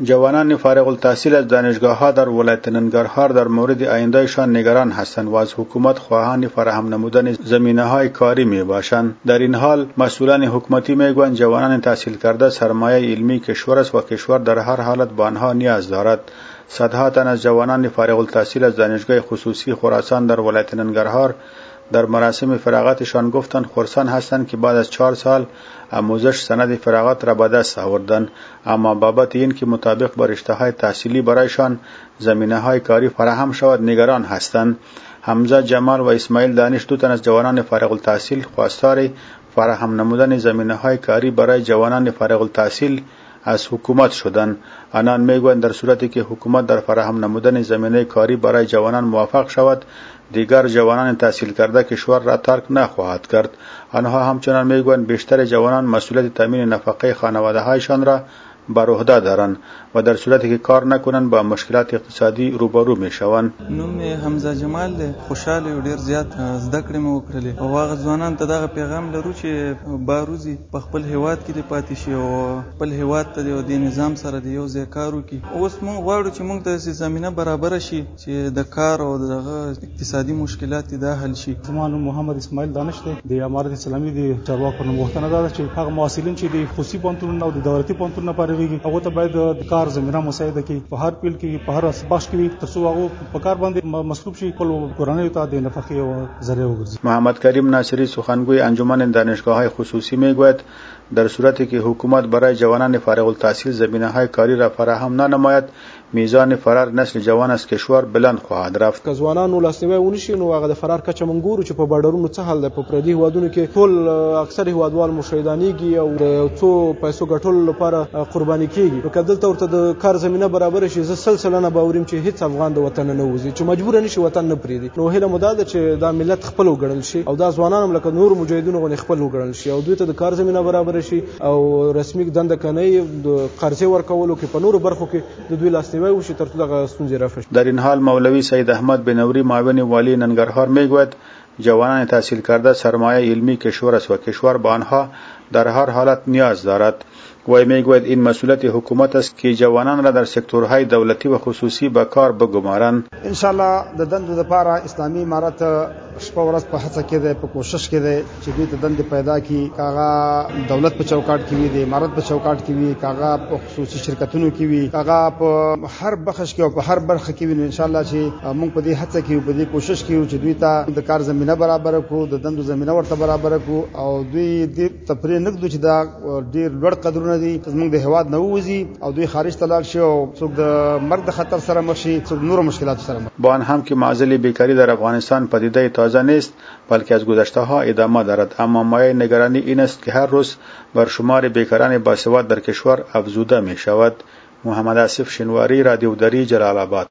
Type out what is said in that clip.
جوانان فارغ التحصیل از دانشگاه‌ها در ولایت ننگرهار در مورد آیندهشان نگران هستند و از حکومت خواهان فراهم نمودن زمینه‌های کاری میباشند. در این حال مسئولان حکومتی میگویند جوانان تحصیل کرده سرمایه علمی کشور است و کشور در هر حالت به آنها نیاز دارد. صدها تن از جوانان فارغ التحصیل از دانشگاه خصوصی خراسان در ولایت ننگرهار در مراسم فراغتشان گفتند خرسند هستند که بعد از 4 سال آموزش سند فراغت را به دست آوردند، اما بابت این که مطابق با رشته‌های تحصیلی برایشان زمینه‌های کاری فراهم شود نگران هستند. حمزه جمال و اسماعیل دانش دو تن از جوانان فارغ التحصیل خواستار فراهم نمودن زمینه‌های کاری برای جوانان فارغ التحصیل از حکومت شدند. آنان میگویند در صورتی که حکومت در فراهم نمودن زمینه کاری برای جوانان موفق شود دیگر جوانان تحصیل کرده کشور را ترک نخواهد کرد. آنها همچنان میگویند بیشتر جوانان مسئولیت تامین نفقه خانواده‌هایشان را بر عهده دارند و در صورتی که کار نکنند با مشکلات اقتصادی روبرو میشوند. نوم حمزه جمال دی، خوشاله ډیر زیات زده کړې مې وکړلې او هغه ځوانان ته دغه پیغام لرو چې باروزي په خپل هیواد کې د پاتې شي او خپل هیواد ته د نظام سره د یو ځای کار وکړي. اوس موږ غواړو چې موږ ته زمينه برابر شي چې د کار او دغه اقتصادي مشکلات دا حل شي. زما نوم محمد اسماعیل دانش دی، د امارت اسلامي د چارواکو نوم وختنه ده چې هغه محصلین چې د خصوصي پوهنتونونو او د دولتي پوهنتونونو لپاره ویږي هغه ته باید د کار زمينه مساعده کړي په هر پیل کې په هر بخش کې ترڅو هغه په کار باندې مصروف شي خپل کورنۍ ته د نفقه او ذریعہ وګرځي. محمد کریم ناصری سخنگوی انجمن دانشگاه‌های خصوصی میگوید در صورتی که حکومت برای جوانان فارغ التحصیل زمینه‌های کاری را فراهم ننماید میزان فرار نسل جوان از کشور بلند خواهد رفت. که ځوانانو لاسنیوي ونشي نو هغه د فرار کچه منګورو چې په بارډرونو څه حال ده په پردي هوادونو کې ټول اکثر هوادوال مشاهدانيږي او د څو پیسو ګټلو لپاره قرباني کیږي. نو کله ورته د کار زمينه برابر شي زه سلسله باوریم چې هیڅ افغان د وطن نه وځي چې مجبور نشي وطن نه پریدي. نو هله مداده چې دا ملت خپل وګړل شي او دا ځوانان هم لکه نور مجاهدینو غو خپل وګړل شي او دوی ته د کار زمينه برابر شي او رسمي دنده کني د قرضې ورکولو کې په نورو برخو کې د دوی لاسنیوي وشي ترڅو در این حال مولوی سید احمد بنوری معاون والی ننگرهار میگوید جوانان تحصیل کرده سرمایه علمی کشور است و کشور به آنها در هر حالت نیاز دارد. و میگوید این مسئولیت حکومت است که جوانان را در سکتورهای دولتی و خصوصی به کار بگمارند. ان شاء الله د دندو لپاره اسلامي امارت شپه ورځ په هڅه کې ده، په کوشش کې ده چې دوی ته دندې پیدا کړي. کاغه دولت په چوکاټ کې وي، د امارت په چوکاټ کې وي، کاغه په خصوصي شرکتونو کې وي، کاغه په هر بخش کې او په هر برخه کې وي. ان شاء الله چې موږ په دې هڅه کې په دې کوشش کې چې دوی ته د کار زمينه برابر کړو، د دندو زمينه ورته برابر کړو او دوی دې تفریح نکدو چې دا ډیر لوړ قدرونه دي زموږ د هواد نه ووځي او دوی خارج ته لاړ شي او څوک د مرګ د خطر سره مخ شي، څوک نور مشکلات سره مخ. با آن هم که معضل بیکاری در افغانستان پدیده تازه نیست بلکه از گذشته ها ادامه دارد، اما مایه نگرانی این است که هر روز بر شمار بیکاران باسواد در کشور افزوده می شود. محمد آصف شنواری، رادیو دری، جلال آباد.